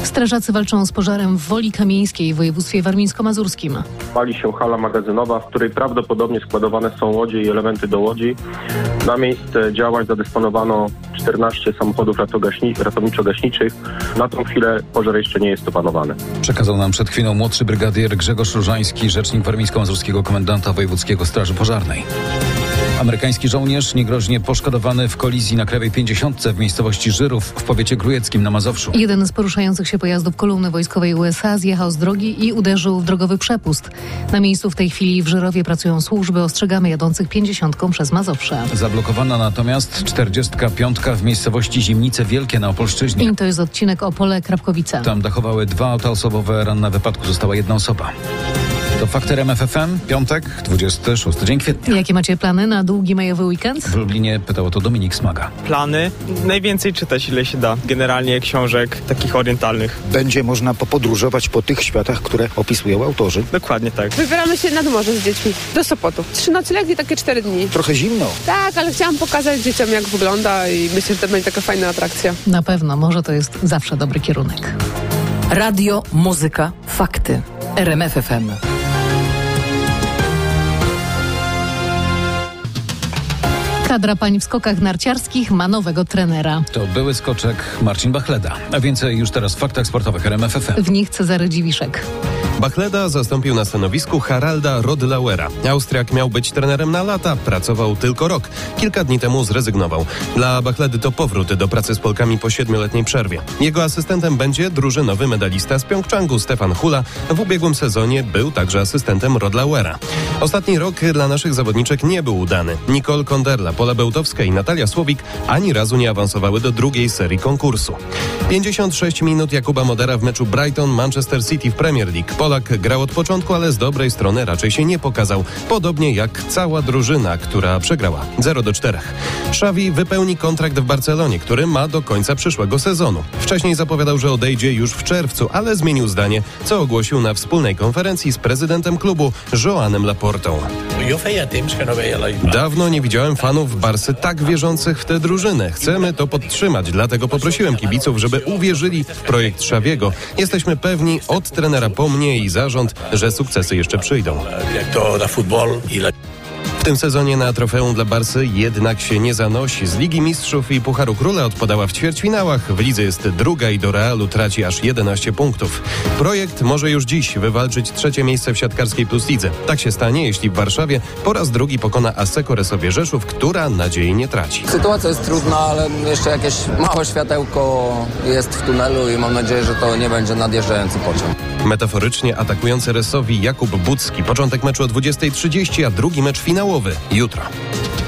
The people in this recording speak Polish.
Strażacy walczą z pożarem w Woli Kamieńskiej w województwie warmińsko-mazurskim. Pali się hala magazynowa, w której prawdopodobnie składowane są łodzie i elementy do łodzi. Na miejsce działań zadysponowano 14 samochodów ratowniczo-gaśniczych. Na tą chwilę pożar jeszcze nie jest opanowany. Przekazał nam przed chwilą młodszy brygadier Grzegorz Różański, rzecznik warmińsko-mazurskiego komendanta wojewódzkiego Straży Pożarnej. Amerykański żołnierz niegroźnie poszkodowany w kolizji na Krajowej 50 w miejscowości Żyrów w powiecie grujeckim na Mazowszu. Jeden z poruszających się pojazdów kolumny wojskowej USA zjechał z drogi i uderzył w drogowy przepust. Na miejscu w tej chwili w Żyrowie pracują służby. Ostrzegamy jadących 50 przez Mazowsze. Zablokowana natomiast 45 w miejscowości Zimnice Wielkie na Opolszczyźnie. I to jest odcinek Opole-Krapkowice. Tam dachowały 2 auta osobowe, ranna w wypadku została 1 osoba. To Fakty RMF FM, piątek, 26 dzień kwietnia. Jakie macie plany na długi majowy weekend? W Lublinie pytał o to Dominik Smaga. Plany? Najwięcej czytać, ile się da. Generalnie książek takich orientalnych. Będzie można popodróżować po tych światach, które opisują autorzy. Dokładnie tak. Wybieramy się nad morze z dziećmi, do Sopotu. 3 noclegi, takie 4 dni. Trochę zimno. Tak, ale chciałam pokazać dzieciom, jak wygląda i myślę, że to będzie taka fajna atrakcja. Na pewno, może to jest zawsze dobry kierunek. Radio, muzyka, fakty. RMF FM. Kadra pań w skokach narciarskich ma nowego trenera. To były skoczek Marcin Bachleda. A więcej już teraz w faktach sportowych RMF FM. W nich Cezary Dziwiszek. Bachleda zastąpił na stanowisku Haralda Rodlauera. Austriak miał być trenerem na lata, pracował tylko rok. Kilka dni temu zrezygnował. Dla Bachledy to powrót do pracy z Polkami po 7-letniej przerwie. Jego asystentem będzie drużynowy medalista z Pjongczangu Stefan Hula. W ubiegłym sezonie był także asystentem Rodlauera. Ostatni rok dla naszych zawodniczek nie był udany. Nicole Konderla, Pola Bełtowska i Natalia Słowik ani razu nie awansowały do drugiej serii konkursu. 56 minut Jakuba Modera w meczu Brighton-Manchester City w Premier League. Polak grał od początku, ale z dobrej strony raczej się nie pokazał. Podobnie jak cała drużyna, która przegrała 0-4. Xavi wypełni kontrakt w Barcelonie, który ma do końca przyszłego sezonu. Wcześniej zapowiadał, że odejdzie już w czerwcu, ale zmienił zdanie, co ogłosił na wspólnej konferencji z prezydentem klubu Joanem Laportą. Dawno nie widziałem fanów Barsy tak wierzących w tę drużynę. Chcemy to podtrzymać, dlatego poprosiłem kibiców, żeby uwierzyli w projekt Xaviego. Jesteśmy pewni od trenera po mnie i zarząd, że sukcesy jeszcze przyjdą. W tym sezonie na trofeum dla Barsy jednak się nie zanosi. Z Ligi Mistrzów i Pucharu Króla odpadała w ćwierćfinałach. W lidze jest druga i do Realu traci aż 11 punktów. Projekt może już dziś wywalczyć 3. miejsce w siatkarskiej Plus Lidze. Tak się stanie, jeśli w Warszawie po raz drugi pokona Asseco Resowie Rzeszów, która nadziei nie traci. Sytuacja jest trudna, ale jeszcze jakieś małe światełko jest w tunelu i mam nadzieję, że to nie będzie nadjeżdżający pociąg. Metaforycznie atakujący Resowi Jakub Bucki. Początek meczu o 20:30, a drugi mecz finałowy jutro.